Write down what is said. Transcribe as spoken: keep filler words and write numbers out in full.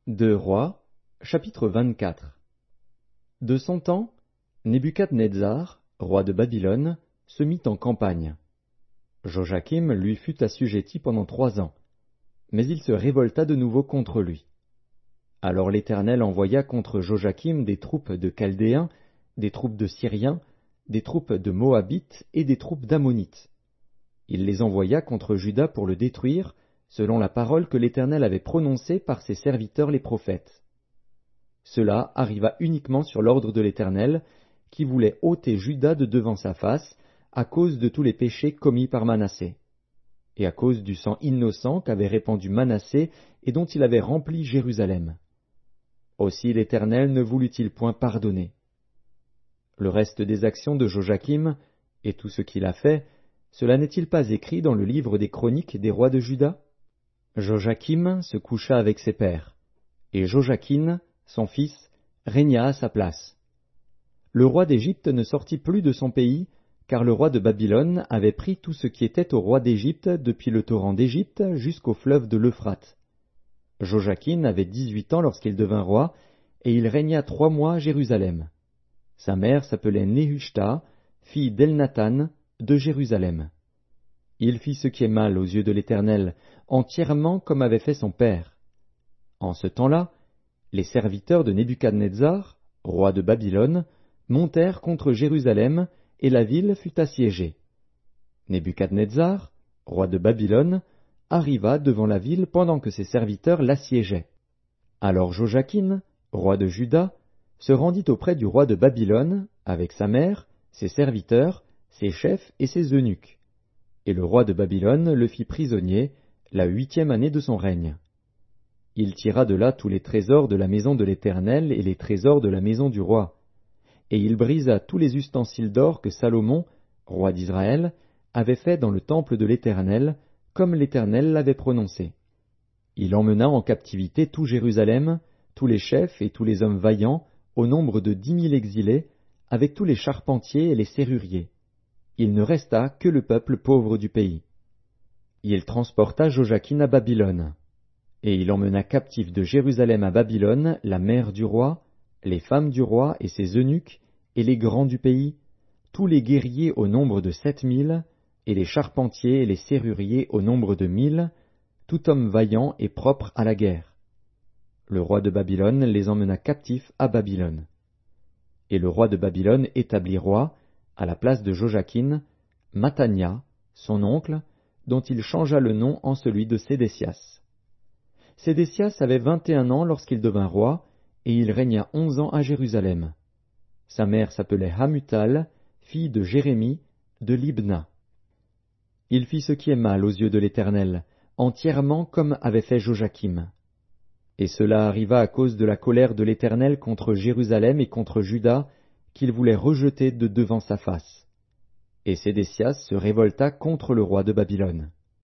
Deux Rois, chapitre vingt-quatre. De son temps, Nebuchadnezzar, roi de Babylone, se mit en campagne. Joachim lui fut assujetti pendant trois ans, mais il se révolta de nouveau contre lui. Alors l'Éternel envoya contre Joachim des troupes de Chaldéens, des troupes de Syriens, des troupes de Moabites et des troupes d'Ammonites. Il les envoya contre Juda pour le détruire, selon la parole que l'Éternel avait prononcée par ses serviteurs les prophètes. Cela arriva uniquement sur l'ordre de l'Éternel, qui voulait ôter Juda de devant sa face, à cause de tous les péchés commis par Manassé, et à cause du sang innocent qu'avait répandu Manassé et dont il avait rempli Jérusalem. Aussi l'Éternel ne voulut-il point pardonner. Le reste des actions de Joachim, et tout ce qu'il a fait, cela n'est-il pas écrit dans le livre des chroniques des rois de Juda? Joachim se coucha avec ses pères, et Joachim, son fils, régna à sa place. Le roi d'Égypte ne sortit plus de son pays, car le roi de Babylone avait pris tout ce qui était au roi d'Égypte depuis le torrent d'Égypte jusqu'au fleuve de l'Euphrate. Joachim avait dix-huit ans lorsqu'il devint roi, et il régna trois mois à Jérusalem. Sa mère s'appelait Nehushta, fille d'Elnathan, de Jérusalem. Il fit ce qui est mal aux yeux de l'Éternel, entièrement comme avait fait son père. En ce temps-là, les serviteurs de Nebuchadnezzar, roi de Babylone, montèrent contre Jérusalem, et la ville fut assiégée. Nebuchadnezzar, roi de Babylone, arriva devant la ville pendant que ses serviteurs l'assiégeaient. Alors Joachim, roi de Juda, se rendit auprès du roi de Babylone, avec sa mère, ses serviteurs, ses chefs et ses eunuques. Et le roi de Babylone le fit prisonnier, la huitième année de son règne. Il tira de là tous les trésors de la maison de l'Éternel et les trésors de la maison du roi. Et il brisa tous les ustensiles d'or que Salomon, roi d'Israël, avait fait dans le temple de l'Éternel, comme l'Éternel l'avait prononcé. Il emmena en captivité tout Jérusalem, tous les chefs et tous les hommes vaillants, au nombre de dix mille exilés, avec tous les charpentiers et les serruriers. Il ne resta que le peuple pauvre du pays. Il transporta Joachim à Babylone. Et il emmena captif de Jérusalem à Babylone la mère du roi, les femmes du roi et ses eunuques, et les grands du pays, tous les guerriers au nombre de sept mille, et les charpentiers et les serruriers au nombre de mille, tout homme vaillant et propre à la guerre. Le roi de Babylone les emmena captifs à Babylone. Et le roi de Babylone établit roi, à la place de Joachim, Mathania, son oncle, dont il changea le nom en celui de Sédécias. Sédécias avait vingt et un ans lorsqu'il devint roi, et il régna onze ans à Jérusalem. Sa mère s'appelait Hamutal, fille de Jérémie, de Libna. Il fit ce qui est mal aux yeux de l'Éternel, entièrement comme avait fait Joachim. Et cela arriva à cause de la colère de l'Éternel contre Jérusalem et contre Juda, qu'il voulait rejeter de devant sa face. Et Sédécias se révolta contre le roi de Babylone.